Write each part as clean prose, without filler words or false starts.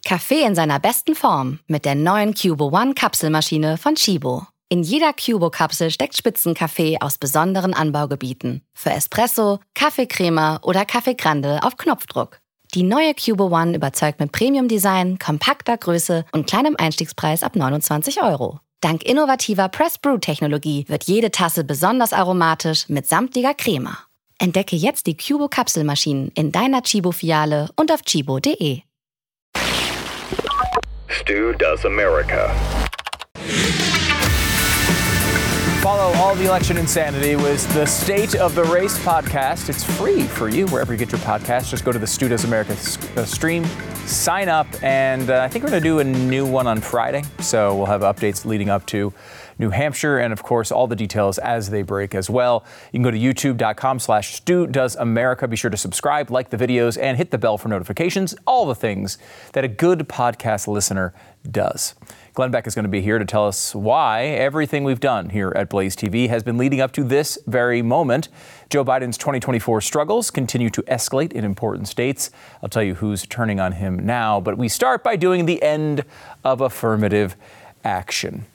Kaffee in seiner besten Form mit der neuen Cubo One Kapselmaschine von Chibo. In jeder Cubo-Kapsel steckt Spitzenkaffee aus besonderen Anbaugebieten. Für Espresso, Kaffeecrema oder Kaffee Grande auf Knopfdruck. Die neue Cubo One überzeugt mit Premium-Design, kompakter Größe und kleinem Einstiegspreis ab 29 €. Dank innovativer Press-Brew-Technologie wird jede Tasse besonders aromatisch mit samtlicher Crema. Entdecke jetzt die Cubo-Kapselmaschinen in deiner Chibo-Filiale und auf chibo.de. Stu Does America. Follow all the election insanity with the State of the Race podcast. It's free for you wherever you get your podcast. Just go to the Stu Does America stream, sign up, and I think we're going to do a new one on Friday. So we'll have updates leading up to New Hampshire and, of course, all the details as they break as well. You can go to youtube.com/Stu Does America. Be sure to subscribe, like the videos, and hit the bell for notifications. All the things that a good podcast listener does. Glenn Beck is going to be here to tell us why everything we've done here at Blaze TV has been leading up to this very moment. Joe Biden's 2024 struggles continue to escalate in important states. I'll tell you who's turning on him now, but we start by doing the end of affirmative action.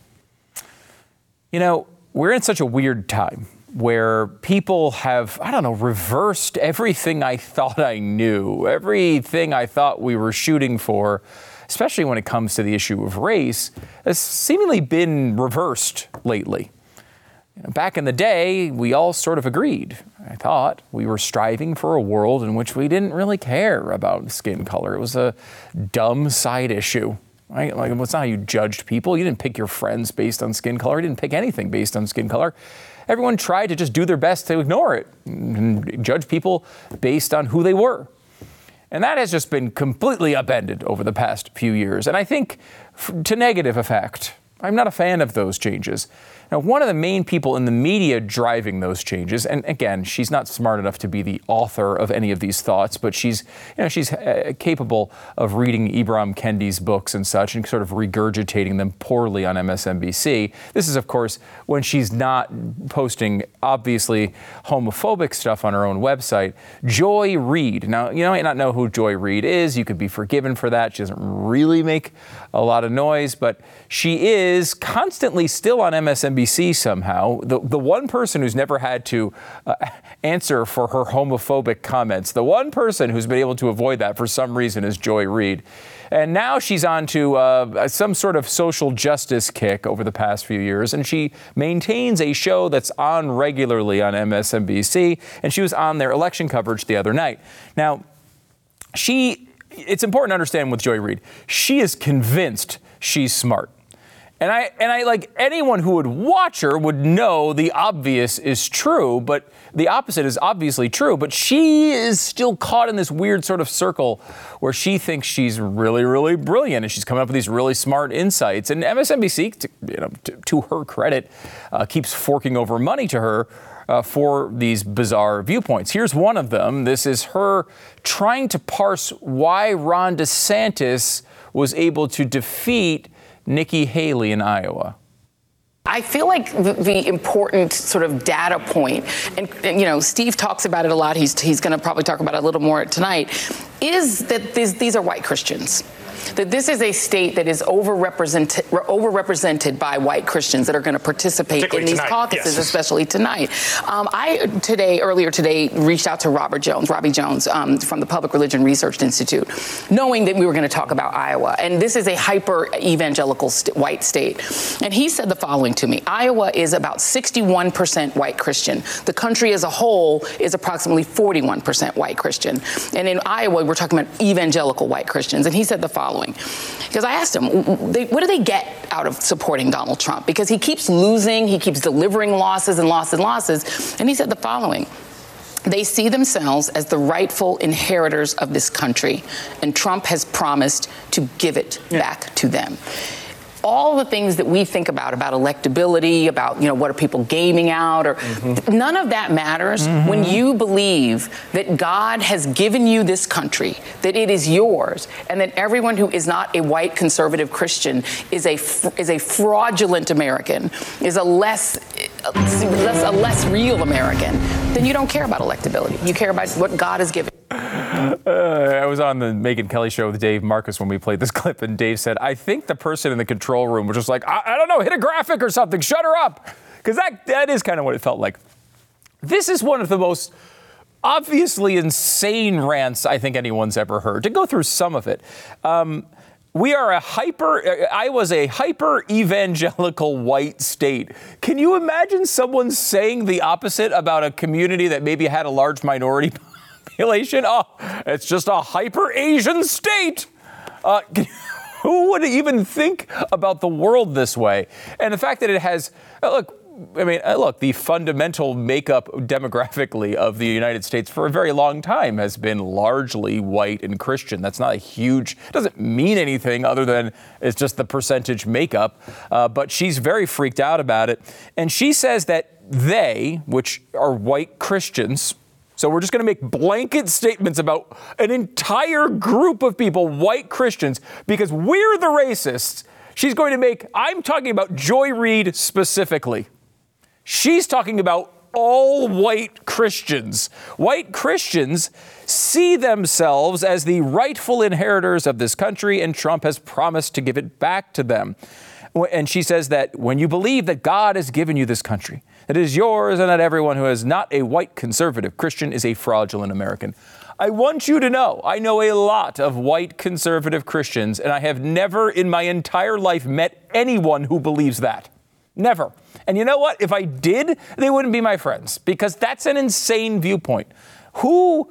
You know, we're in such a weird time where people have, reversed everything I thought I knew, everything I thought we were shooting for, especially when it comes to the issue of race, has seemingly been reversed lately. Back in the day, we all sort of agreed. I thought we were striving for a world in which we didn't really care about skin color. It was a dumb side issue. Right? Like, it's not how you judged people. You didn't pick your friends based on skin color. You didn't pick anything based on skin color. Everyone tried to just do their best to ignore it and judge people based on who they were. And that has just been completely upended over the past few years. And I think to negative effect. I'm not a fan of those changes. Now, one of the main people in the media driving those changes, and again, she's not smart enough to be the author of any of these thoughts, but she's capable of reading Ibram Kendi's books and such and sort of regurgitating them poorly on MSNBC. This is, of course, when she's not posting obviously homophobic stuff on her own website. Joy Reid. Now, you might not know who Joy Reid is. You could be forgiven for that. She doesn't really make a lot of noise, but she is constantly still on MSNBC somehow. The one person who's never had to answer for her homophobic comments, the one person who's been able to avoid that for some reason is Joy Reid. And now she's on to some sort of social justice kick over the past few years, and she maintains a show that's on regularly on MSNBC, and she was on their election coverage the other night. Now, it's important to understand with Joy Reid, she is convinced she's smart. And I like anyone who would watch her would know the obvious is true, but the opposite is obviously true. But she is still caught in this weird sort of circle where she thinks she's really, really brilliant and she's coming up with these really smart insights. And MSNBC, to her credit, keeps forking over money to her for these bizarre viewpoints. Here's one of them. This is her trying to parse why Ron DeSantis was able to defeat Nikki Haley in Iowa. I feel like the important sort of data point, and Steve talks about it a lot, he's going to probably talk about it a little more tonight, is that these are white Christians. That this is a state that is overrepresented by white Christians that are going to participate in these caucuses, yes. Especially tonight. Earlier today, reached out to Robbie Jones from the Public Religion Research Institute, knowing that we were going to talk about Iowa. And this is a hyper-evangelical white state. And he said the following to me. Iowa is about 61% white Christian. The country as a whole is approximately 41% white Christian. And in Iowa, we're talking about evangelical white Christians. And he said the following. Because I asked him, what do they get out of supporting Donald Trump? Because he keeps losing, he keeps delivering losses and losses. And he said the following. They see themselves as the rightful inheritors of this country, and Trump has promised to give it back to them. All the things that we think about electability, about, what are people gaming out, or none of that matters when you believe that God has given you this country, that it is yours, and that everyone who is not a white conservative Christian is a fraudulent American, is a less real American. Then you don't care about electability. You care about what God has given. I was on the Megyn Kelly show with Dave Marcus when we played this clip, and Dave said, I think the person in the control room was just like, I don't know, hit a graphic or something, shut her up. Because that is kind of what it felt like. This is one of the most obviously insane rants I think anyone's ever heard. To go through some of it, I was a hyper evangelical white state. Can you imagine someone saying the opposite about a community that maybe had a large minority population? Oh, it's just a hyper Asian state. Who would even think about the world this way? And the fact that it has, look, the fundamental makeup demographically of the United States for a very long time has been largely white and Christian. That's not doesn't mean anything other than it's just the percentage makeup. But she's very freaked out about it. And she says that they, which are white Christians, so we're just going to make blanket statements about an entire group of people, white Christians, because we're the racists. I'm talking about Joy Reid specifically. She's talking about all white Christians. White Christians see themselves as the rightful inheritors of this country, and Trump has promised to give it back to them. And she says that when you believe that God has given you this country, that it is yours, and that everyone who is not a white conservative Christian is a fraudulent American. I want you to know, I know a lot of white conservative Christians, and I have never in my entire life met anyone who believes that. Never. And you know what? If I did, they wouldn't be my friends, because that's an insane viewpoint. Who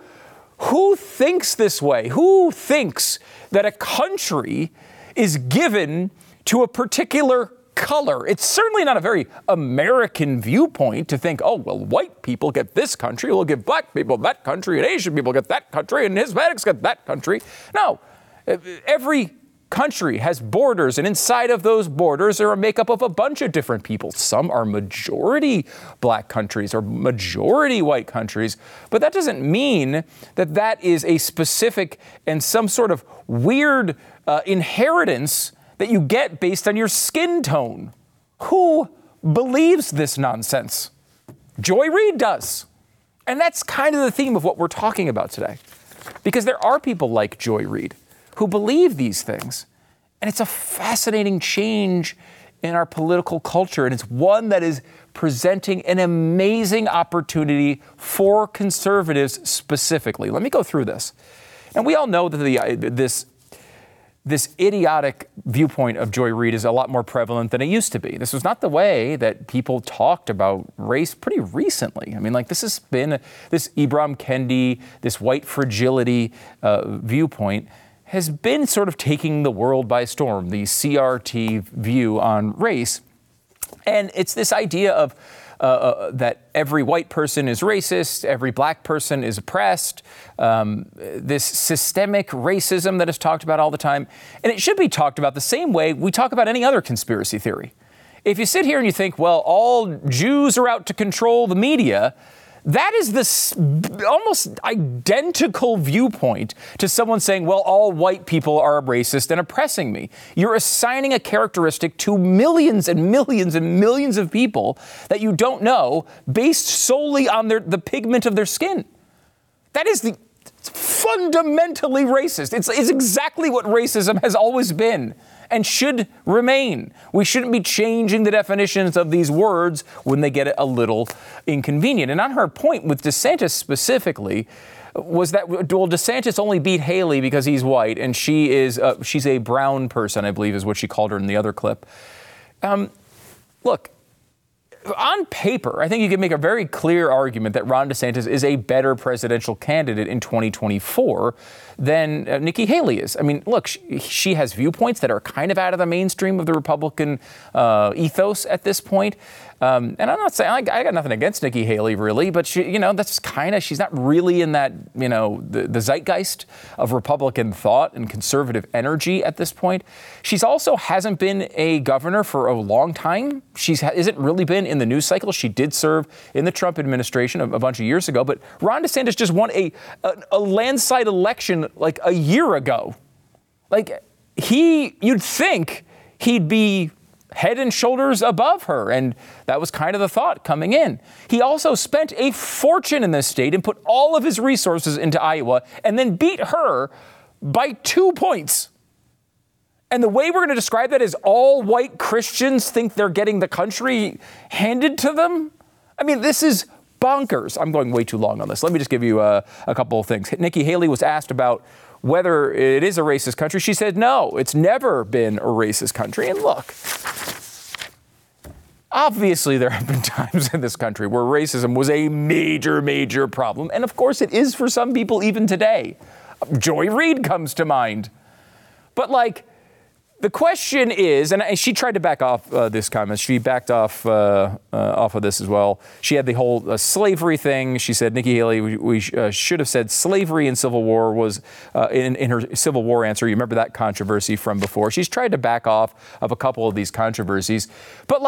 thinks this way? Who thinks that a country is given to a particular color? It's certainly not a very American viewpoint to think, oh, well, white people get this country, we'll give black people that country, and Asian people get that country, and Hispanics get that country. No, every country has borders, and inside of those borders are a makeup of a bunch of different people. Some are majority black countries or majority white countries, but that doesn't mean that that is a specific and some sort of weird inheritance that you get based on your skin tone. Who believes this nonsense? Joy Reid does. And that's kind of the theme of what we're talking about today, because there are people like Joy Reid who believe these things. And it's a fascinating change in our political culture. And it's one that is presenting an amazing opportunity for conservatives specifically. Let me go through this. And we all know that this idiotic viewpoint of Joy Reid is a lot more prevalent than it used to be. This was not the way that people talked about race pretty recently. I mean, like, this has been this Ibram Kendi, this white fragility viewpoint has been sort of taking the world by storm, the CRT view on race. And it's this idea of that every white person is racist, every black person is oppressed, this systemic racism that is talked about all the time. And it should be talked about the same way we talk about any other conspiracy theory. If you sit here and you think, well, all Jews are out to control the media, that is this almost identical viewpoint to someone saying, well, all white people are racist and oppressing me. You're assigning a characteristic to millions and millions and millions of people that you don't know based solely on the pigment of their skin. That is fundamentally racist. It's exactly what racism has always been and should remain. We shouldn't be changing the definitions of these words when they get a little inconvenient. And on her point with DeSantis specifically was that, well, DeSantis only beat Haley because he's white, and she's a brown person, I believe is what she called her in the other clip. Look, on paper, I think you can make a very clear argument that Ron DeSantis is a better presidential candidate in 2024 than Nikki Haley is. I mean, look, she has viewpoints that are kind of out of the mainstream of the Republican ethos at this point. And I'm not saying I got nothing against Nikki Haley, really, but that's kind of, she's not really in that, the zeitgeist of Republican thought and conservative energy at this point. She's also hasn't been a governor for a long time. She hasn't really been in the news cycle. She did serve in the Trump administration a bunch of years ago, but Ron DeSantis just won a landslide election like a year ago. Like, you'd think he'd be head and shoulders above her. And that was kind of the thought coming in. He also spent a fortune in this state and put all of his resources into Iowa and then beat her by 2 points. And the way we're going to describe that is all white Christians think they're getting the country handed to them. I mean, this is bonkers. I'm going way too long on this. Let me just give you a couple of things. Nikki Haley was asked about whether it is a racist country. She said, no, it's never been a racist country. And look, obviously there have been times in this country where racism was a major, major problem. And of course it is for some people even today. Joy Reid comes to mind. But the question is, and she tried to back off this comment. She backed off of this as well. She had the whole slavery thing. She said, Nikki Haley, we should have said slavery in Civil War was in her Civil War answer. You remember that controversy from before. She's tried to back off of a couple of these controversies. But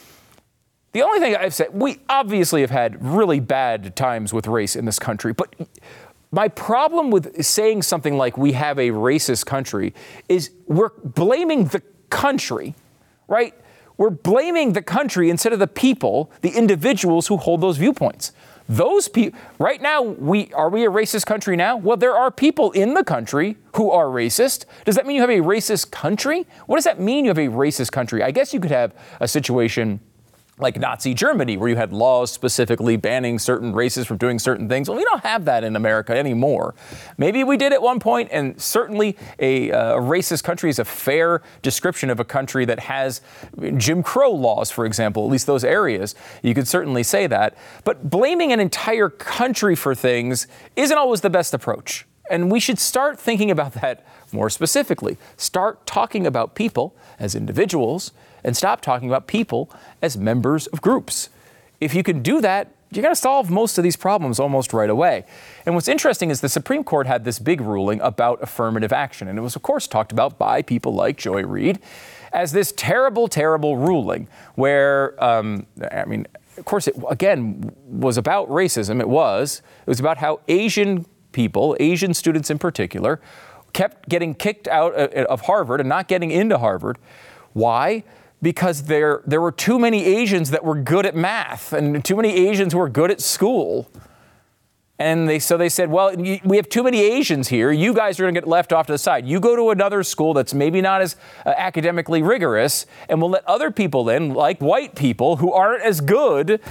the only thing I've said, we obviously have had really bad times with race in this country. But my problem with saying something like we have a racist country is we're blaming the country, right? We're blaming the country instead of the people, the individuals who hold those viewpoints. Those people, right now, are we a racist country now? Well, there are people in the country who are racist. Does that mean you have a racist country? What does that mean you have a racist country? I guess you could have a situation like Nazi Germany, where you had laws specifically banning certain races from doing certain things. Well, we don't have that in America anymore. Maybe we did at one point, and certainly a racist country is a fair description of a country that has Jim Crow laws, for example, at least those areas. You could certainly say that. But blaming an entire country for things isn't always the best approach. And we should start thinking about that more specifically. Start talking about people as individuals and stop talking about people as members of groups. If you can do that, you're going to solve most of these problems almost right away. And what's interesting is the Supreme Court had this big ruling about affirmative action. And it was, of course, talked about by people like Joy Reid as this terrible, terrible ruling where, of course, it, again, was about racism. It was about how Asian people, Asian students in particular, kept getting kicked out of Harvard and not getting into Harvard. Why? Because there were too many Asians that were good at math and too many Asians who were good at school. And so they said, well, we have too many Asians here. You guys are going to get left off to the side. You go to another school that's maybe not as academically rigorous, and we'll let other people in, like white people who aren't as good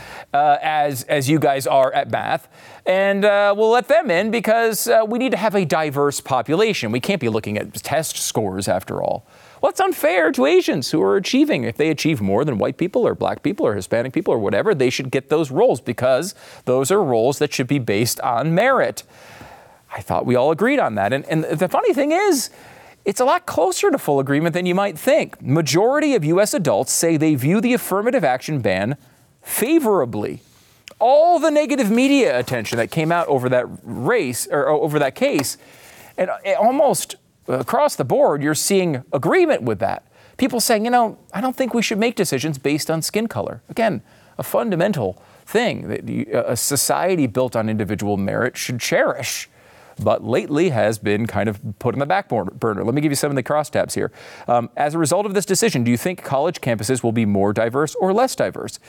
as you guys are at math. And we'll let them in because we need to have a diverse population. We can't be looking at test scores after all. Well, it's unfair to Asians who are achieving. If they achieve more than white people or black people or Hispanic people or whatever, they should get those roles because those are roles that should be based on merit. I thought we all agreed on that. And the funny thing is, it's a lot closer to full agreement than you might think. Majority of U.S. adults say they view the affirmative action ban favorably. All the negative media attention that came out over that race or over that case, and almost across the board, you're seeing agreement with that. People saying, I don't think we should make decisions based on skin color. Again, a fundamental thing that a society built on individual merit should cherish, but lately has been kind of put on the back burner. Let me give you some of the crosstabs here. As a result of this decision, do you think college campuses will be more diverse or less diverse?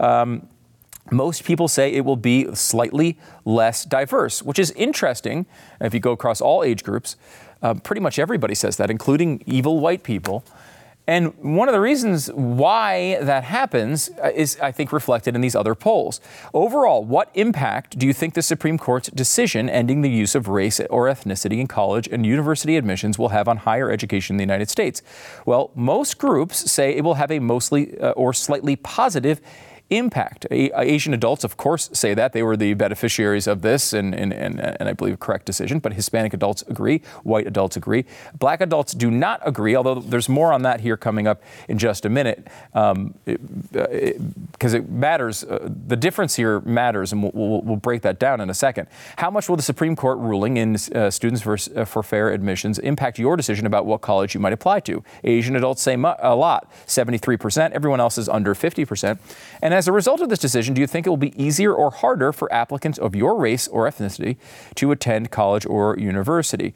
Most people say it will be slightly less diverse, which is interesting. If you go across all age groups, pretty much everybody says that, including evil white people. And one of the reasons why that happens is, I think, reflected in these other polls. Overall, what impact do you think the Supreme Court's decision ending the use of race or ethnicity in college and university admissions will have on higher education in the United States? Well, most groups say it will have a mostly or slightly positive impact. Asian adults, of course, say that. They were the beneficiaries of this, and I believe a correct decision. But Hispanic adults agree. White adults agree. Black adults do not agree, although there's more on that here coming up in just a minute, because it matters. The difference here matters, and we'll break that down in a second. How much will the Supreme Court ruling in Students for Fair Admissions impact your decision about what college you might apply to? Asian adults say a lot, 73%. Everyone else is under 50%. And as a result of this decision, do you think it will be easier or harder for applicants of your race or ethnicity to attend college or university?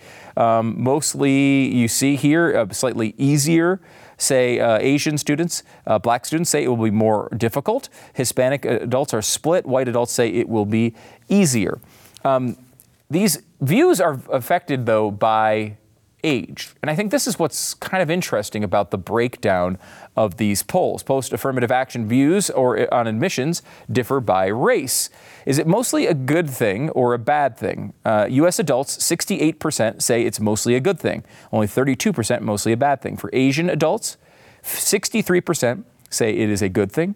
Mostly you see here slightly easier. Say Asian students, black students say it will be more difficult. Hispanic adults are split. White adults say it will be easier. These views are affected, though, by age. And I think this is what's kind of interesting about the breakdown of these polls. Post-affirmative action views or on admissions differ by race. Is it mostly a good thing or a bad thing? U.S. adults, 68% say it's mostly a good thing. Only 32% mostly a bad thing. For Asian adults, 63% say it is a good thing.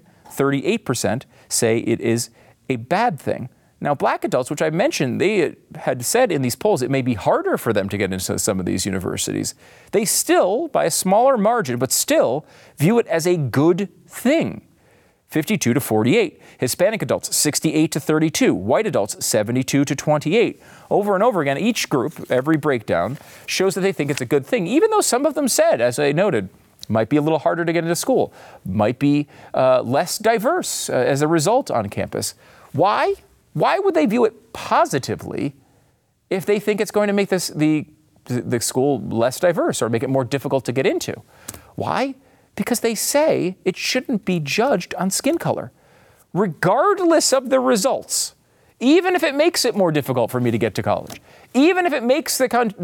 38% say it is a bad thing. Now, black adults, which I mentioned, they had said in these polls it may be harder for them to get into some of these universities. They still, by a smaller margin, but still view it as a good thing. 52 to 48. Hispanic adults, 68 to 32. White adults, 72 to 28. Over and over again, each group, every breakdown, shows that they think it's a good thing, even though some of them said, as I noted, might be a little harder to get into school, might be less diverse as a result on campus. Why? Why would they view it positively if they think it's going to make the school less diverse or make it more difficult to get into? Why? Because they say it shouldn't be judged on skin color, regardless of the results. Even if it makes it more difficult for me to get to college, even if it makes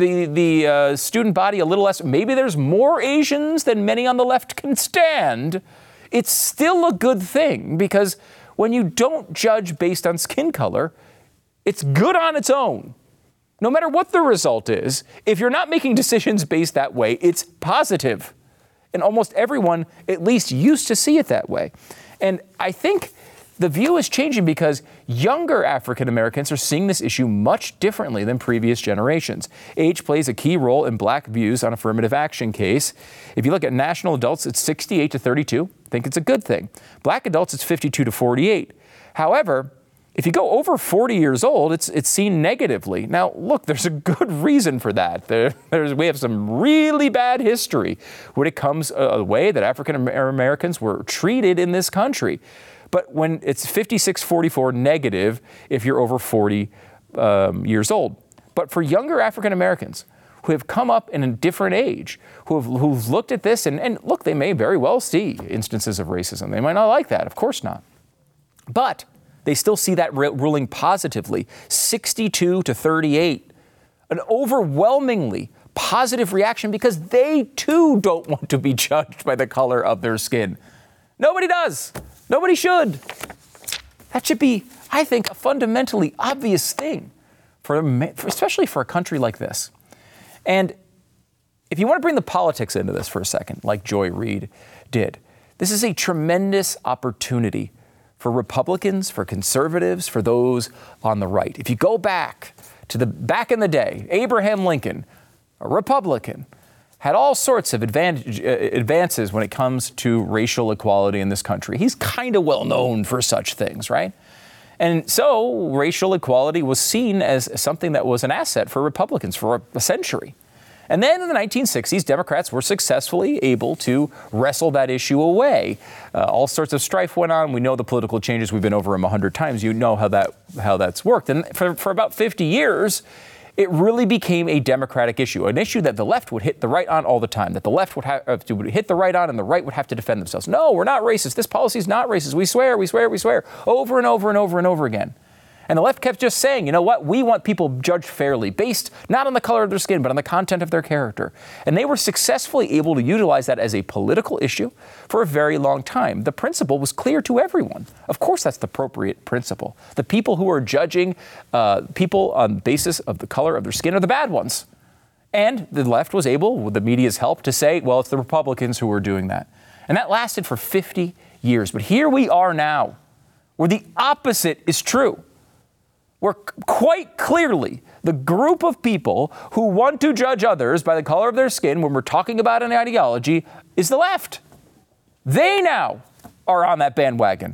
the student body a little less, maybe there's more Asians than many on the left can stand, it's still a good thing, because when you don't judge based on skin color, it's good on its own. No matter what the result is, if you're not making decisions based that way, it's positive. And almost everyone at least used to see it that way. And I think the view is changing because younger African Americans are seeing this issue much differently than previous generations. Age plays a key role in black views on affirmative action case. If you look at national adults, it's 68 to 32. Think it's a good thing. Black adults, it's 52 to 48. However, if you go over 40 years old, it's seen negatively. Now, look, there's a good reason for that. We have some really bad history when it comes the way that African Americans were treated in this country. But when it's 56-44 negative if you're over 40 years old. But for younger African Americans who have come up in a different age, who've looked at this, and look, they may very well see instances of racism. They might not like that, of course not. But they still see that ruling positively, 62 to 38, an overwhelmingly positive reaction because they too don't want to be judged by the color of their skin. Nobody does. Nobody should. That should be, I think, a fundamentally obvious thing, especially for a country like this. And if you want to bring the politics into this for a second, like Joy Reid did, this is a tremendous opportunity for Republicans, for conservatives, for those on the right. If you go back in the day, Abraham Lincoln, a Republican, had all sorts of advances when it comes to racial equality in this country. He's kind of well known for such things, right? And so racial equality was seen as something that was an asset for Republicans for a century. And then in the 1960s, Democrats were successfully able to wrestle that issue away. All sorts of strife went on. We know the political changes. We've been over them 100 times. You know how that's worked. And for about 50 years, it really became a Democratic issue, an issue that the left would hit the right on all the time, that the left would have to hit the right on and the right would have to defend themselves. No, we're not racist. This policy is not racist. We swear, we swear, we swear, over and over and over and over again. And the left kept just saying, you know what, we want people judged fairly, based not on the color of their skin, but on the content of their character. And they were successfully able to utilize that as a political issue for a very long time. The principle was clear to everyone. Of course, that's the appropriate principle. The people who are judging people on the basis of the color of their skin are the bad ones. And the left was able, with the media's help, to say, well, it's the Republicans who are doing that. And that lasted for 50 years. But here we are now, where the opposite is true. Where quite clearly the group of people who want to judge others by the color of their skin when we're talking about an ideology is the left. They now are on that bandwagon.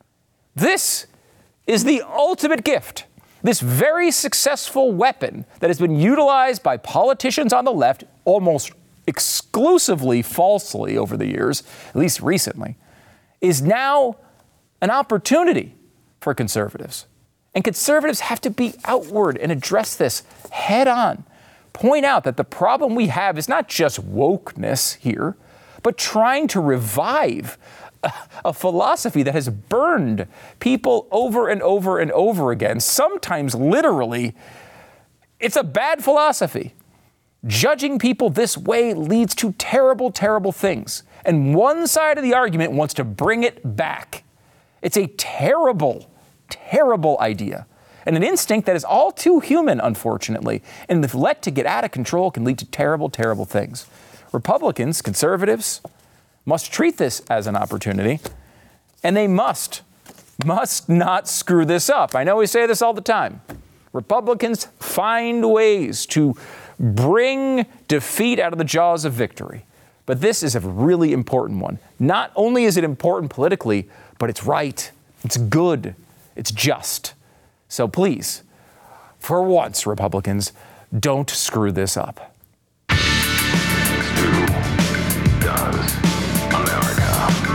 This is the ultimate gift. This very successful weapon that has been utilized by politicians on the left almost exclusively falsely over the years, at least recently, is now an opportunity for conservatives. And conservatives have to be outward and address this head on. Point out that the problem we have is not just wokeness here, but trying to revive a philosophy that has burned people over and over and over again. Sometimes literally, it's a bad philosophy. Judging people this way leads to terrible, terrible things. And one side of the argument wants to bring it back. It's a terrible, terrible idea. And an instinct that is all too human, unfortunately. And if let to get out of control, can lead to terrible, terrible things. Republicans, conservatives, must treat this as an opportunity. And they must not screw this up. I know we say this all the time. Republicans find ways to bring defeat out of the jaws of victory. But this is a really important one. Not only is it important politically, but it's right, it's good, it's just. So please, for once, Republicans, don't screw this up. Stu does America.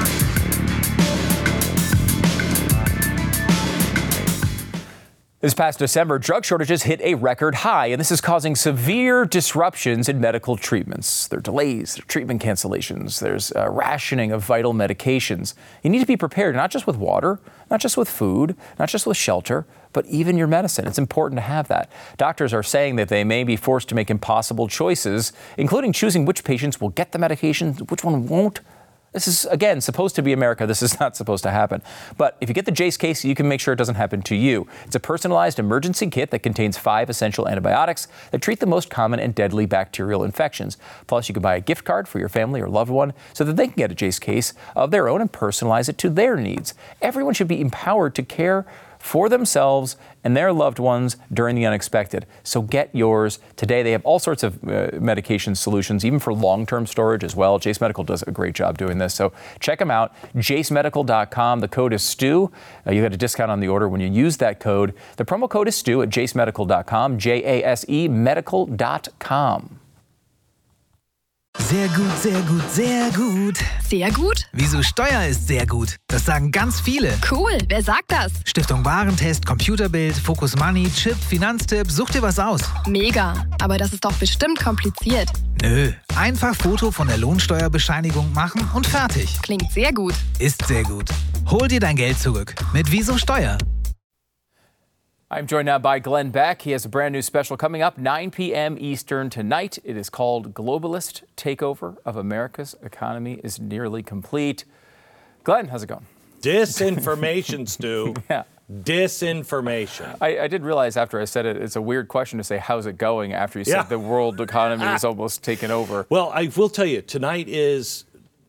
This past December, drug shortages hit a record high, and this is causing severe disruptions in medical treatments. There are delays, there are treatment cancellations, there's rationing of vital medications. You need to be prepared, not just with water, not just with food, not just with shelter, but even your medicine. It's important to have that. Doctors are saying that they may be forced to make impossible choices, including choosing which patients will get the medication, which one won't. This is, again, supposed to be America. This is not supposed to happen. But if you get the Jase case, you can make sure it doesn't happen to you. It's a personalized emergency kit that contains 5 essential antibiotics that treat the most common and deadly bacterial infections. Plus, you can buy a gift card for your family or loved one so that they can get a Jase case of their own and personalize it to their needs. Everyone should be empowered to care for themselves and their loved ones during the unexpected. So get yours today. They have all sorts of medication solutions, even for long-term storage as well. Jase Medical does a great job doing this. So check them out, jasemedical.com. The code is STU. You get a discount on the order when you use that code. The promo code is STU at jasemedical.com, J-A-S-E medical.com. Sehr gut, sehr gut, sehr gut. Sehr gut? Wieso Steuer ist sehr gut? Das sagen ganz viele. Cool, wer sagt das? Stiftung Warentest, Computerbild, Focus Money, Chip, Finanztipp, such dir was aus. Mega, aber das ist doch bestimmt kompliziert. Nö, einfach Foto von der Lohnsteuerbescheinigung machen und fertig. Klingt sehr gut. Ist sehr gut. Hol dir dein Geld zurück mit Wieso Steuer. I'm joined now by Glenn Beck. He has a brand new special coming up 9 p.m. Eastern tonight. It is called Globalist Takeover of America's Economy is Nearly Complete. Glenn, how's it going? Disinformation, Stu. Yeah. Disinformation. I did realize after I said it, it's a weird question to say, how's it going after you said the world economy is almost taken over. Well, I will tell you, tonight is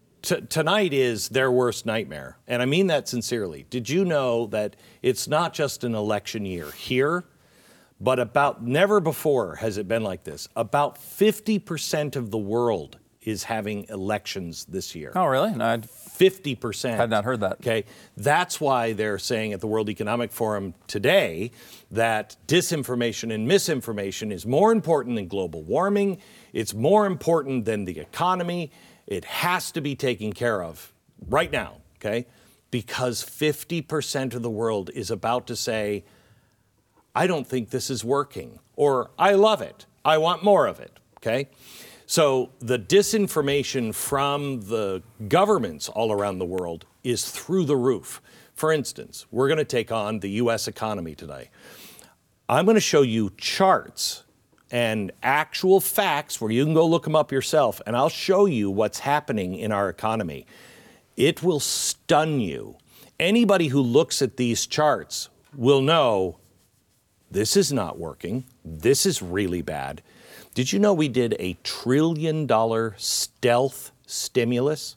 their worst nightmare. And I mean that sincerely. Did you know that it's not just an election year here, but about never before has it been like this. About 50% of the world is having elections this year. Oh, really? No, 50%. Had not heard that. Okay. That's why they're saying at the World Economic Forum today that disinformation and misinformation is more important than global warming. It's more important than the economy. It has to be taken care of right now, okay? Because 50% of the world is about to say, I don't think this is working, or I love it, I want more of it, okay? So the disinformation from the governments all around the world is through the roof. For instance, we're going to take on the U.S. economy today. I'm going to show you charts and actual facts where you can go look them up yourself, and I'll show you what's happening in our economy. It will stun you. Anybody who looks at these charts will know this is not working. This is really bad. Did you know we did a $1 trillion stealth stimulus?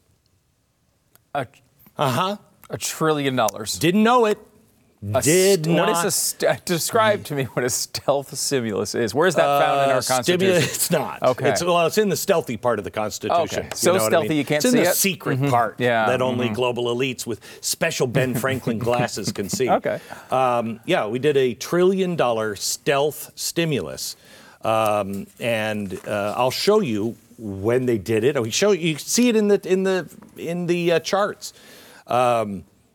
$1 trillion. Didn't know it. Did not. What is describe to me what a stealth stimulus is. Where is that found in our Constitution? It's not. Okay. It's in the stealthy part of the Constitution. Okay. So stealthy you can't see it? It's in the secret part that only Mm-hmm. global elites with special Ben Franklin glasses can see. Okay. We did a $1 trillion stealth stimulus. And I'll show you when they did it. You see it in the charts.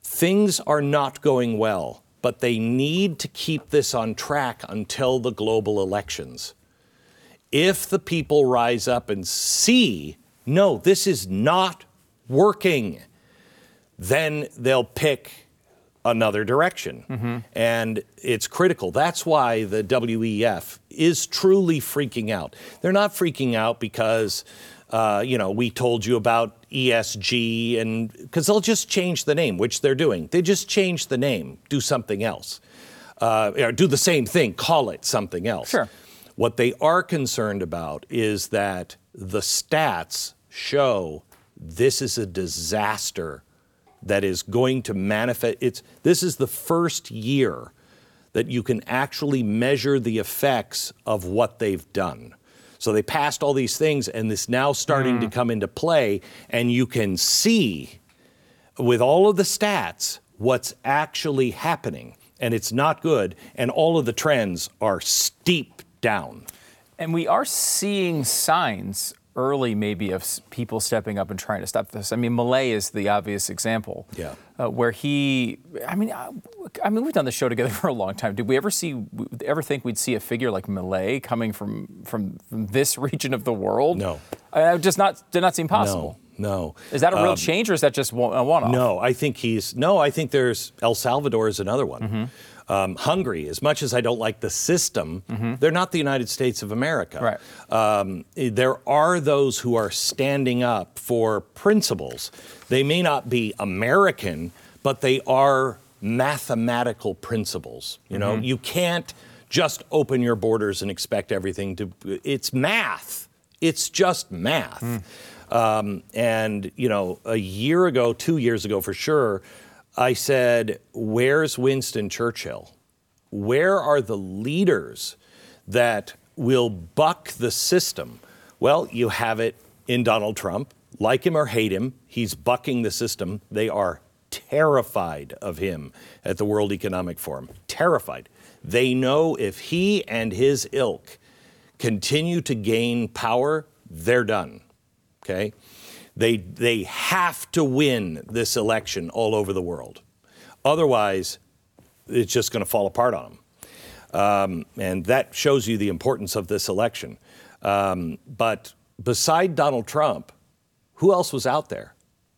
things are not going well, but they need to keep this on track until the global elections. If the people rise up and see, no, this is not working, then they'll pick another direction. And it's critical. That's why the WEF is truly freaking out. They're not freaking out because, we told you about ESG, and because they'll just change the name, which they're doing. They just change the name, do something else, or do the same thing, call it something else. Sure. What they are concerned about is that the stats show this is a disaster that is going to manifest. This is the first year that you can actually measure the effects of what they've done. So they passed all these things, and it's now starting to come into play, and you can see with all of the stats what's actually happening, and it's not good, and all of the trends are steep down. And we are seeing signs early maybe of people stepping up and trying to stop this. I mean, Milei is the obvious example. Yeah. Where we've done the show together for a long time. Did we ever think we'd see a figure like Milei coming from this region of the world? No. It just did not seem possible. No. Is that a real change, or is that just a one-off? No, I think there's El Salvador is another one. Hungary, as much as I don't like the system, they're not the United States of America. Right. There are those who are standing up for principles. They may not be American, but they are mathematical principles. You can't just open your borders and expect everything to. It's math. It's just math. And a year ago, 2 years ago for sure, I said, where's Winston Churchill? Where are the leaders that will buck the system? Well, you have it in Donald Trump. Like him or hate him, he's bucking the system. They are terrified of him at the World Economic Forum. Terrified. They know if he and his ilk continue to gain power, they're done. Okay? They have to win this election all over the world. Otherwise, it's just going to fall apart on them. And that shows you the importance of this election. But beside Donald Trump, who else was out there?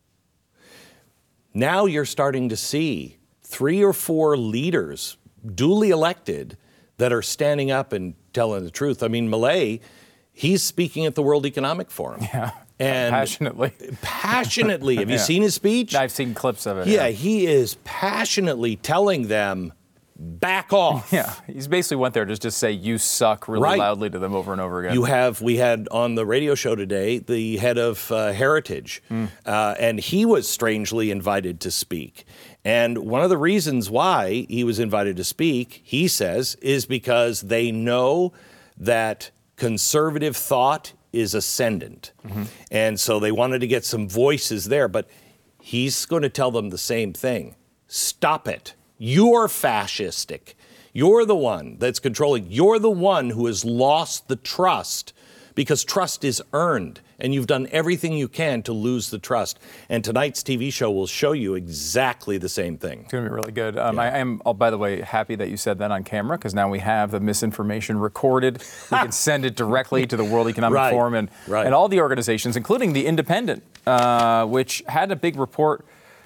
Now you're starting to see 3 or 4 leaders, duly elected, that are standing up and telling the truth. I mean, Milei, he's speaking at the World Economic Forum. Yeah. And passionately. Have you seen his speech? I've seen clips of it. Yeah, he is passionately telling them, back off. Yeah, he's basically went there to just say, you suck really loudly to them over and over again. We had on the radio show today the head of Heritage, and he was strangely invited to speak. And one of the reasons why he was invited to speak, he says, is because they know that conservative thought is ascendant. And so they wanted to get some voices there, but he's going to tell them the same thing. Stop it. You're fascistic. You're the one that's controlling. You're the one who has lost the trust, because trust is earned, and you've done everything you can to lose the trust. And tonight's TV show will show you exactly the same thing. It's going to be really good. I am, by the way, happy that you said that on camera, because now we have the misinformation recorded. We can send it directly to the World Economic Forum and all the organizations, including The Independent, which had a big report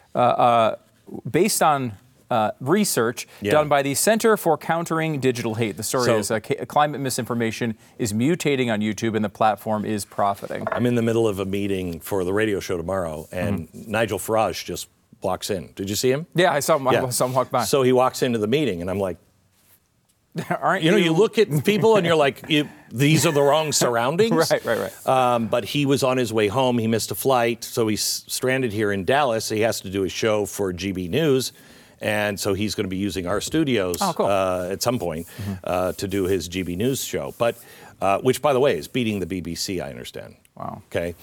based on research done by the Center for Countering Digital Hate. The story is climate misinformation is mutating on YouTube, and the platform is profiting. I'm in the middle of a meeting for the radio show tomorrow, and Nigel Farage just walks in. Did you see him? Yeah, I saw him walk by. So he walks into the meeting, and I'm like, aren't you look at people and you're like, these are the wrong surroundings. Right. But he was on his way home. He missed a flight, so he's stranded here in Dallas. He has to do a show for GB News. And so he's going to be using our studios at some point to do his GB News show, but which, by the way, is beating the BBC, I understand. Wow. Okay.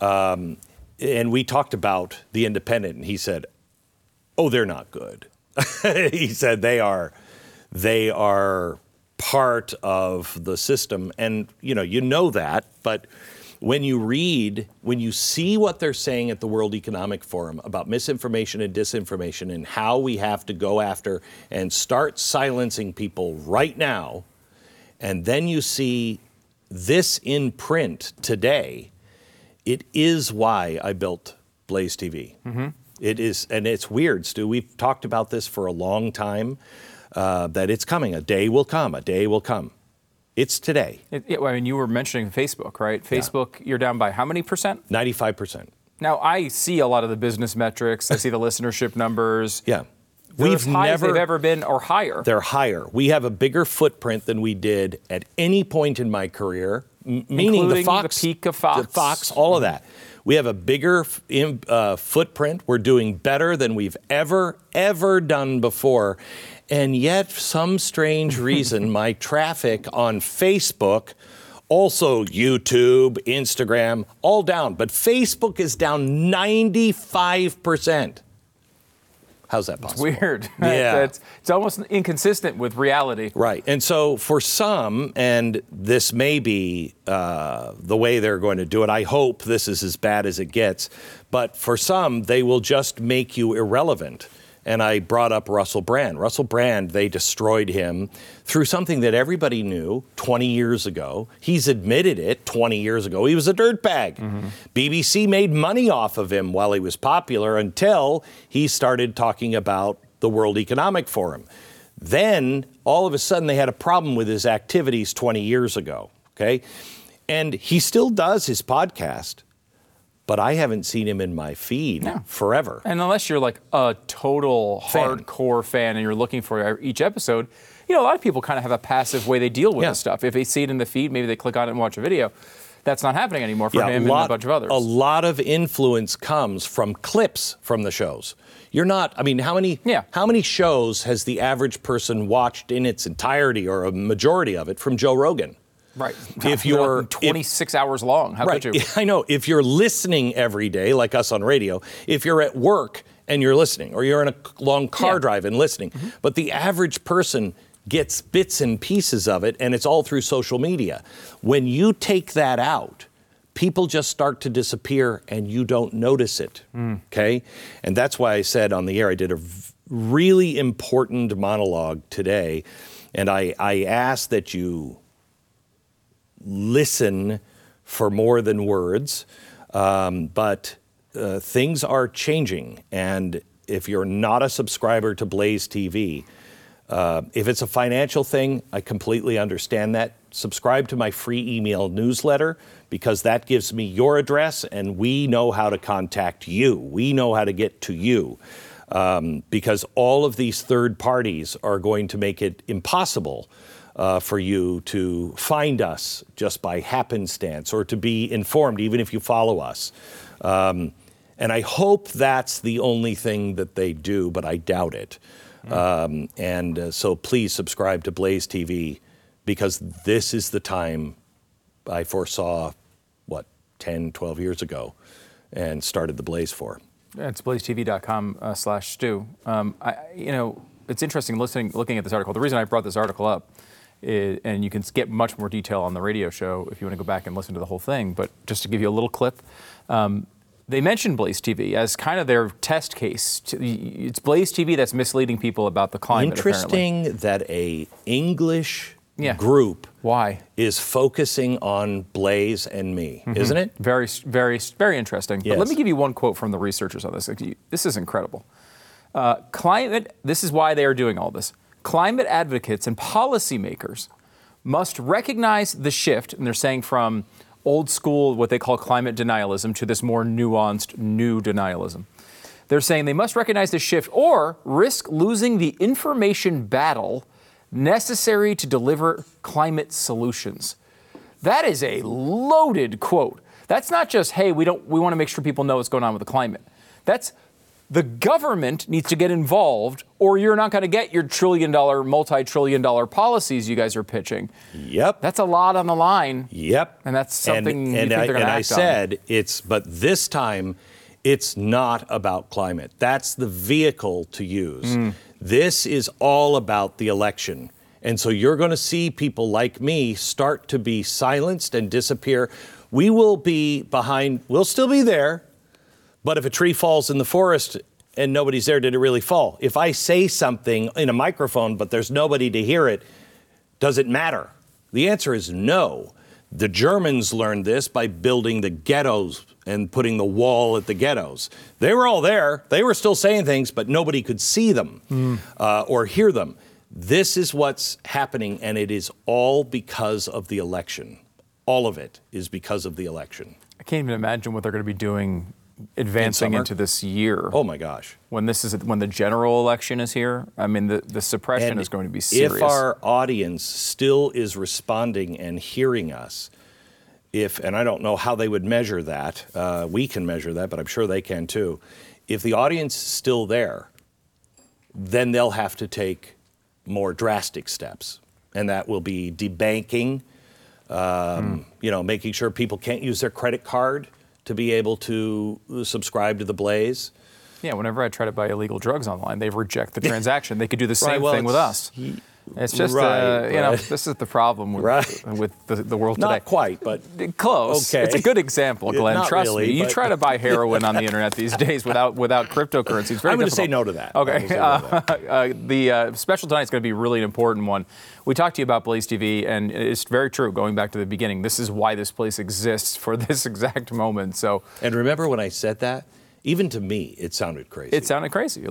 And we talked about The Independent, and he said, oh, they're not good. He said they are part of the system. And, you know that, but when you see what they're saying at the World Economic Forum about misinformation and disinformation and how we have to go after and start silencing people right now, and then you see this in print today, it is why I built Blaze TV. It is, and it's weird, Stu. We've talked about this for a long time, that it's coming. A day will come. A day will come. It's today. I mean, you were mentioning Facebook, right? Facebook, you're down by how many percent? 95%. Now, I see a lot of the business metrics. I see the listenership numbers. Yeah. They're as high as they've ever been or higher. They're higher. We have a bigger footprint than we did at any point in my career, meaning Including the peak of Fox. The Fox, all of that. We have a bigger footprint. We're doing better than we've ever done before. And yet, for some strange reason, my traffic on Facebook, also YouTube, Instagram, all down. But Facebook is down 95%. How's that possible? It's weird. Yeah. It's almost inconsistent with reality. Right. And so for some, and this may be the way they're going to do it, I hope this is as bad as it gets, but for some, they will just make you irrelevant. And I brought up Russell Brand. Russell Brand, they destroyed him through something that everybody knew 20 years ago. He's admitted it 20 years ago. He was a dirtbag. BBC made money off of him while he was popular until he started talking about the World Economic Forum. Then, all of a sudden, they had a problem with his activities 20 years ago, okay? And he still does his podcast. But I haven't seen him in my feed forever. And unless you're like a total hardcore fan and you're looking for each episode, you know, a lot of people kind of have a passive way they deal with this stuff. If they see it in the feed, maybe they click on it and watch a video. That's not happening anymore for him and a bunch of others. A lot of influence comes from clips from the shows. You're not, I mean, how many shows has the average person watched in its entirety or a majority of it from Joe Rogan? Right. If you're 26 hours long, how could you? I know. If you're listening every day, like us on radio, if you're at work and you're listening, or you're in a long car drive and listening, but the average person gets bits and pieces of it, and it's all through social media. When you take that out, people just start to disappear, and you don't notice it. Okay, and that's why I said on the air I did a really important monologue today, and I asked that you listen for more than words, but things are changing. And if you're not a subscriber to Blaze TV, if it's a financial thing, I completely understand that. Subscribe to my free email newsletter, because that gives me your address and we know how to contact you. We know how to get to you, because all of these third parties are going to make it impossible for you to find us just by happenstance or to be informed, even if you follow us. And I hope that's the only thing that they do, but I doubt it. So please subscribe to Blaze TV, because this is the time I foresaw, 10, 12 years ago, and started the Blaze for. It's blazetv.com/Stu. It's interesting looking at this article. The reason I brought this article up, and you can get much more detail on the radio show if you want to go back and listen to the whole thing, but just to give you a little clip, they mentioned Blaze TV as kind of their test case. It's Blaze TV that's misleading people about the climate. Interesting apparently. that a English group is focusing on Blaze and me, isn't it? Very, very, very interesting. Yes. But let me give you one quote from the researchers on this. This is incredible. This is why they are doing all this. Climate advocates and policymakers must recognize the shift, and they're saying from old school, what they call climate denialism, to this more nuanced new denialism. They're saying they must recognize the shift or risk losing the information battle necessary to deliver climate solutions. That is a loaded quote. That's not just, hey, we want to make sure people know what's going on with the climate. That's the government needs to get involved, or you're not going to get your trillion-dollar, multi-trillion-dollar policies you guys are pitching. Yep. That's a lot on the line. Yep. And that's something you think they're going to act on. And I said, but this time, it's not about climate. That's the vehicle to use. This is all about the election. And so you're going to see people like me start to be silenced and disappear. We will be behind, we'll still be there, but if a tree falls in the forest and nobody's there, did it really fall? If I say something in a microphone, but there's nobody to hear it, does it matter? The answer is no. The Germans learned this by building the ghettos and putting the wall at the ghettos. They were all there. They were still saying things, but nobody could see them or hear them. This is what's happening, and it is all because of the election. All of it is because of the election. I can't even imagine what they're going to be doing advancing into this year. Oh my gosh. When the general election is here, I mean, the suppression is going to be serious. If our audience still is responding and hearing us, and I don't know how they would measure that, we can measure that, but I'm sure they can too. If the audience is still there, then they'll have to take more drastic steps. And that will be debanking, making sure people can't use their credit card to be able to subscribe to the Blaze. Yeah, whenever I try to buy illegal drugs online, they reject the transaction. They could do the same thing with us. It's just, this is the problem with the world today. Not quite, but close. Okay. It's a good example, Glenn. Not Trust really, me. You try to buy heroin on the internet these days without cryptocurrency. It's very I'm going difficult. to say no to that. Okay. The special tonight is going to be really an important one. We talked to you about Blaze TV, and it's very true. Going back to the beginning, this is why this place exists for this exact moment. So. And remember when I said that? Even to me, it sounded crazy. It sounded crazy.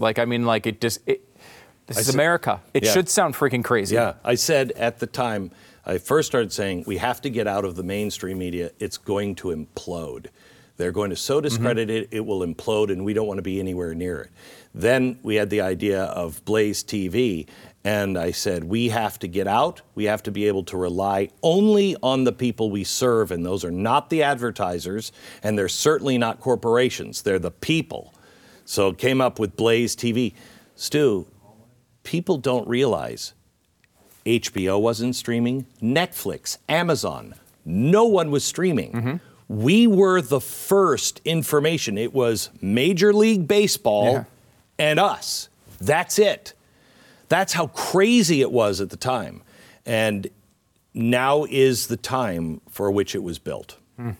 This is America. It should sound freaking crazy. Yeah. I said at the time, I first started saying, we have to get out of the mainstream media. It's going to implode. They're going to so discredit it, it will implode, and we don't want to be anywhere near it. Then we had the idea of Blaze TV, and I said, we have to get out. We have to be able to rely only on the people we serve, and those are not the advertisers, and they're certainly not corporations. They're the people. So it came up with Blaze TV. Stu, people don't realize HBO wasn't streaming, Netflix, Amazon, no one was streaming. We were the first information. It was Major League Baseball and us. That's it. That's how crazy it was at the time. And now is the time for which it was built.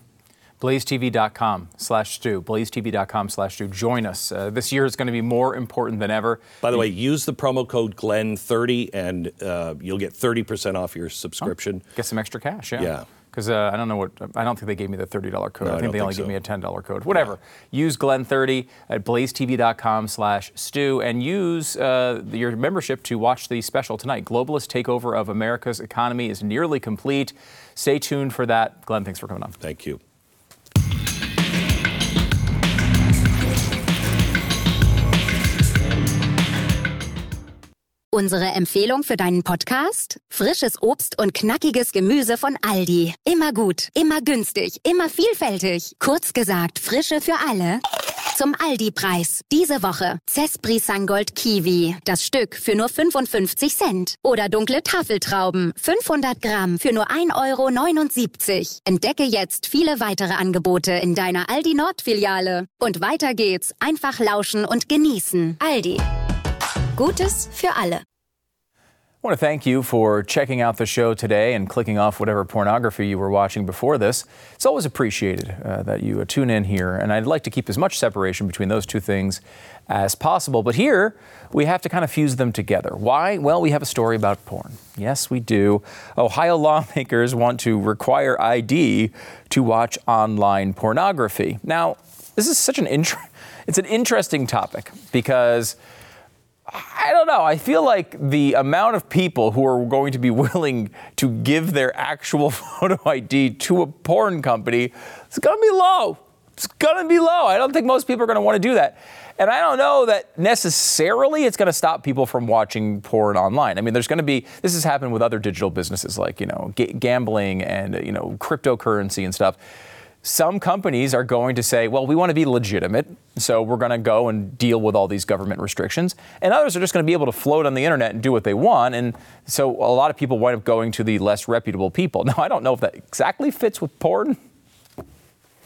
BlazeTV.com/Stu. BlazeTV.com/Stu. Join us. This year is going to be more important than ever. By the way, use the promo code Glenn30 and you'll get 30% off your subscription. Get some extra cash, Yeah. Because I don't think they gave me the $30 code. No, I think they only gave me a $10 code. Whatever. Yeah. Use Glenn30 at BlazeTV.com/Stu and use your membership to watch the special tonight. Globalist takeover of America's economy is nearly complete. Stay tuned for that. Glenn, thanks for coming on. Thank you. Unsere Empfehlung für deinen Podcast? Frisches Obst und knackiges Gemüse von Aldi. Immer gut, immer günstig, immer vielfältig. Kurz gesagt, Frische für alle. Zum Aldi-Preis. Diese Woche Cespri Sangold Kiwi. Das Stück für nur 55 Cent. Oder dunkle Tafeltrauben. 500 Gramm für nur 1,79 €. Entdecke jetzt viele weitere Angebote in deiner Aldi Nord-Filiale. Und weiter geht's. Einfach lauschen und genießen. Aldi. Gutes für alle. I want to thank you for checking out the show today and clicking off whatever pornography you were watching before this. It's always appreciated that you tune in here, and I'd like to keep as much separation between those two things as possible. But here, we have to kind of fuse them together. Why? Well, we have a story about porn. Yes, we do. Ohio lawmakers want to require ID to watch online pornography. Now, this is such it's an interesting topic because I don't know. I feel like the amount of people who are going to be willing to give their actual photo ID to a porn company is going to be low. It's going to be low. I don't think most people are going to want to do that. And I don't know that necessarily it's going to stop people from watching porn online. I mean, this has happened with other digital businesses like, gambling and, cryptocurrency and stuff. Some companies are going to say, well, we want to be legitimate, so we're going to go and deal with all these government restrictions. And others are just going to be able to float on the internet and do what they want. And so a lot of people wind up going to the less reputable people. Now, I don't know if that exactly fits with porn.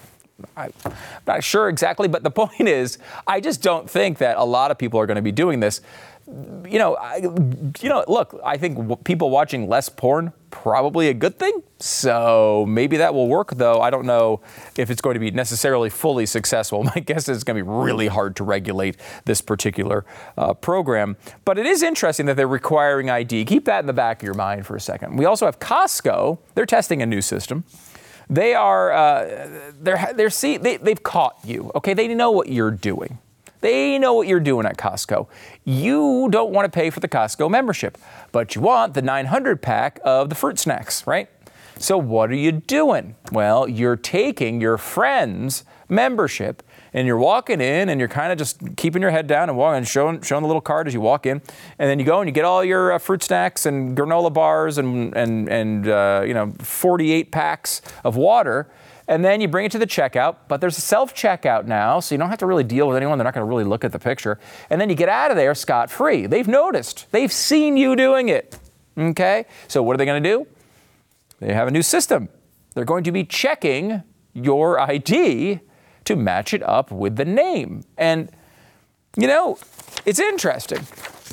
I'm not sure exactly, but the point is, I just don't think that a lot of people are going to be doing this. Look, I think people watching less porn, probably a good thing. So maybe that will work, though. I don't know if it's going to be necessarily fully successful. My guess is it's going to be really hard to regulate this particular program. But it is interesting that they're requiring ID. Keep that in the back of your mind for a second. We also have Costco. They're testing a new system. They are, they've caught you. Okay, they know what you're doing. They know what you're doing at Costco. You don't want to pay for the Costco membership, but you want the 900 pack of the fruit snacks, right? So what are you doing? Well, you're taking your friend's membership and you're walking in and you're kind of just keeping your head down and walking and showing the little card as you walk in. And then you go and you get all your fruit snacks and granola bars and 48 packs of water. And then you bring it to the checkout, but there's a self-checkout now, so you don't have to really deal with anyone. They're not going to really look at the picture. And then you get out of there scot-free. They've noticed. They've seen you doing it. Okay? So what are they going to do? They have a new system. They're going to be checking your ID to match it up with the name. And, it's interesting.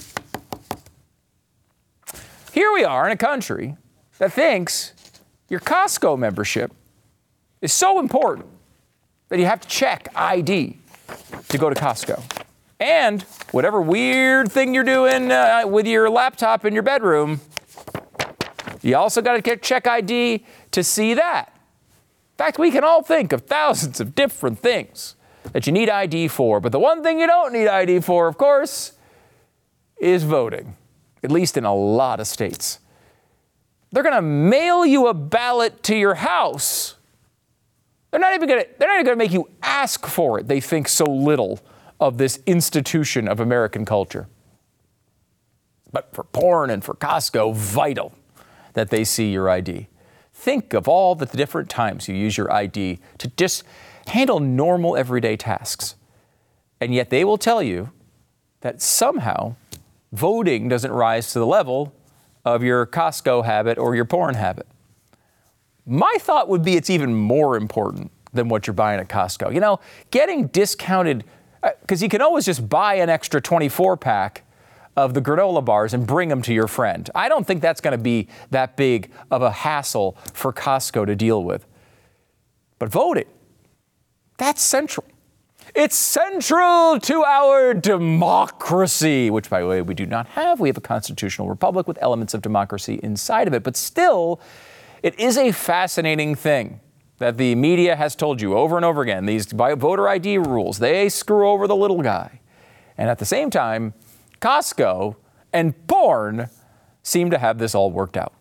Here we are in a country that thinks your Costco membership is so important that you have to check ID to go to Costco. And whatever weird thing you're doing with your laptop in your bedroom, you also got to check ID to see that. In fact, we can all think of thousands of different things that you need ID for, but the one thing you don't need ID for, of course, is voting, at least in a lot of states. They're going to mail you a ballot to your house. They're not even going to make you ask for it. They think so little of this institution of American culture. But for porn and for Costco, vital that they see your ID. Think of all the different times you use your ID to just handle normal everyday tasks. And yet they will tell you that somehow voting doesn't rise to the level of your Costco habit or your porn habit. My thought would be it's even more important than what you're buying at Costco. Getting discounted, because you can always just buy an extra 24-pack of the granola bars and bring them to your friend. I don't think that's going to be that big of a hassle for Costco to deal with. But voting, that's central. It's central to our democracy, which, by the way, we do not have. We have a constitutional republic with elements of democracy inside of it. But still, it is a fascinating thing that the media has told you over and over again. These voter ID rules, they screw over the little guy. And at the same time, Costco and porn seem to have this all worked out.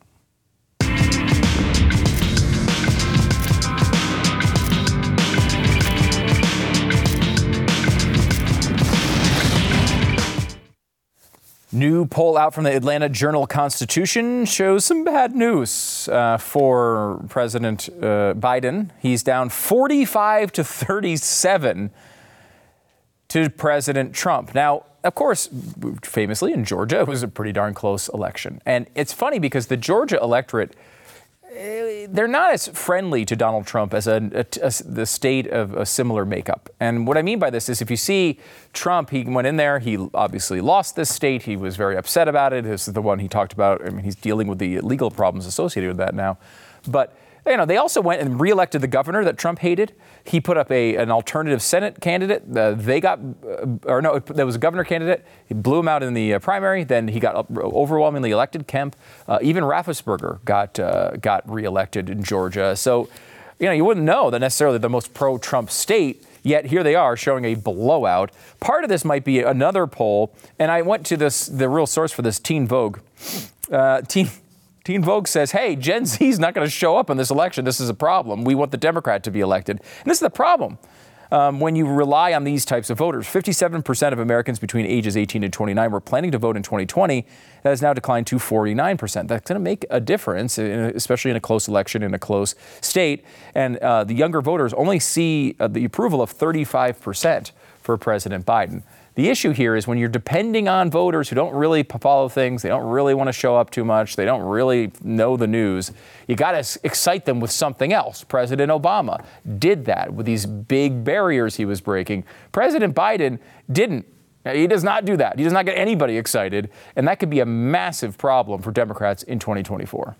New poll out from the Atlanta Journal-Constitution shows some bad news for President Biden. He's down 45 to 37 to President Trump. Now, of course, famously in Georgia, it was a pretty darn close election. And it's funny because the Georgia electorate, they're not as friendly to Donald Trump as the state of a similar makeup. And what I mean by this is if you see Trump, he went in there, he obviously lost this state. He was very upset about it. This is the one he talked about. I mean, he's dealing with the legal problems associated with that now. But they also went and reelected the governor that Trump hated. He put up an alternative Senate candidate. There was a governor candidate. He blew him out in the primary. Then he got overwhelmingly elected, Kemp. Even Raffensperger got reelected in Georgia. So, you wouldn't know that necessarily the most pro-Trump state, yet here they are showing a blowout. Part of this might be another poll, and I went to the real source for this, Teen Vogue. Teen Vogue says, hey, Gen Z is not going to show up in this election. This is a problem. We want the Democrat to be elected. And this is the problem. When you rely on these types of voters, 57% of Americans between ages 18 and 29 were planning to vote in 2020. That has now declined to 49%. That's going to make a difference, especially in a close election in a close state. And the younger voters only see the approval of 35% for President Biden. The issue here is when you're depending on voters who don't really follow things, they don't really want to show up too much, they don't really know the news, you got to excite them with something else. President Obama did that with these big barriers he was breaking. President Biden didn't. He does not do that. He does not get anybody excited, and that could be a massive problem for Democrats in 2024.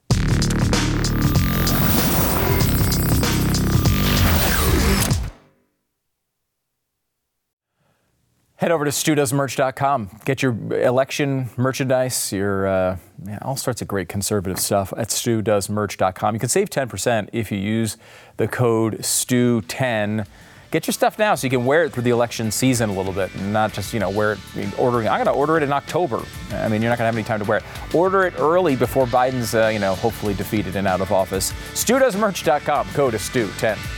Head over to StuDoesMerch.com. Get your election merchandise, your all sorts of great conservative stuff at StuDoesMerch.com. You can save 10% if you use the code STU10. Get your stuff now so you can wear it through the election season a little bit, and not just, wear it, ordering. I'm going to order it in October. I mean, you're not going to have any time to wear it. Order it early before Biden's, hopefully defeated and out of office. StuDoesMerch.com. Code is STU10.